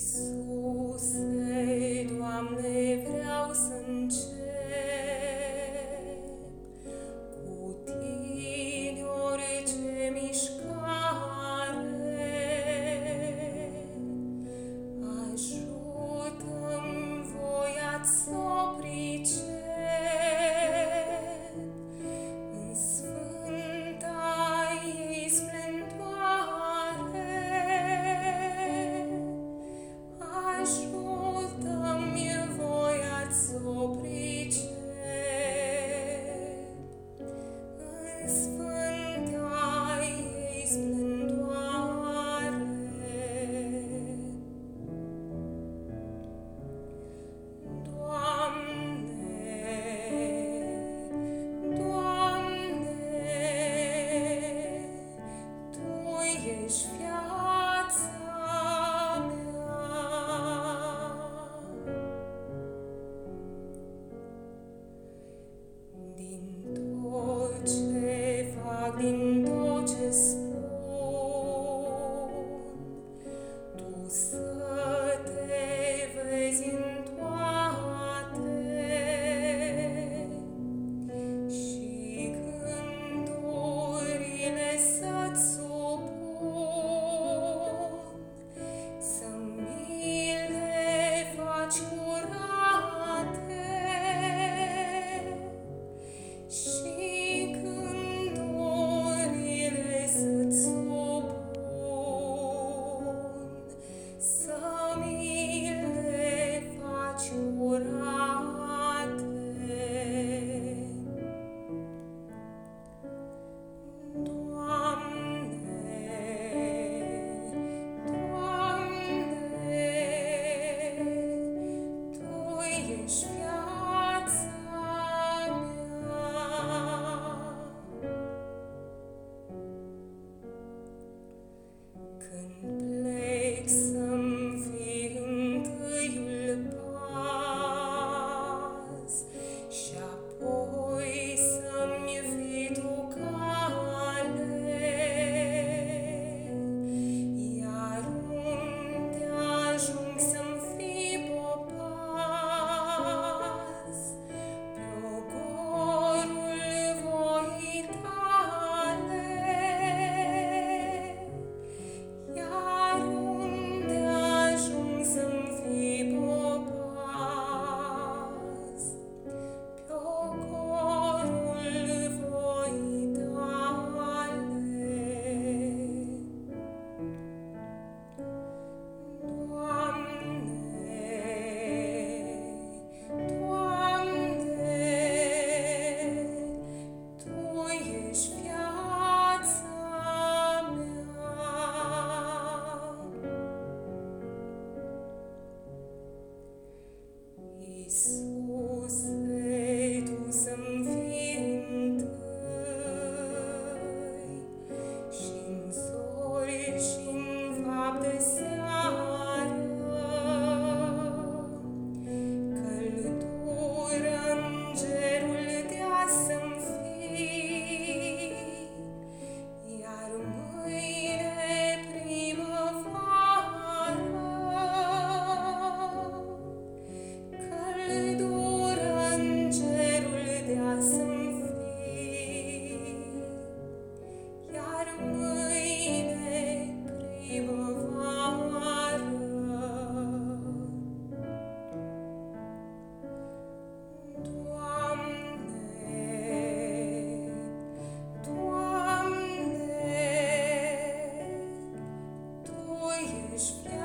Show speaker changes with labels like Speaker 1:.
Speaker 1: Iisuse, Doamne, vreau să încep cu Tine orice mișcare. Ajută-mi voia-ți s-o pricep în sfânta ei splendoare. Ajută-mi voia-ți s-o pricep în sfânta ei splendoare. Doamne, Doamne, Tu ești viața mea. Din tot ce fac, din tot ce spun, Tu să Te vezi în toate și gândurile să-ți supun, să mi le faci curate și gândurile să-ți supun, să mi le faci curate. Doamne, Doamne, Tu ești viața mea. Când plec să-mi fii întâiul pas și apoi să-mi fii Tu cale, iar unde ajung să-mi fii popas, pe ogorul voii Tale, iar unde ajung să-mi fii popas, pe ogorul voii Tale. Doamne, Doamne, Tu ești viața mea. Iisuse, Tu să-mi fii întâi și-n zori și-n fapte seară, căldură îngerul dea să-mi fii, iar mâine primăvară, căldură îngerul dea să-mi fii, iar mâine primăvară. Doamne, Doamne, Tu ești viața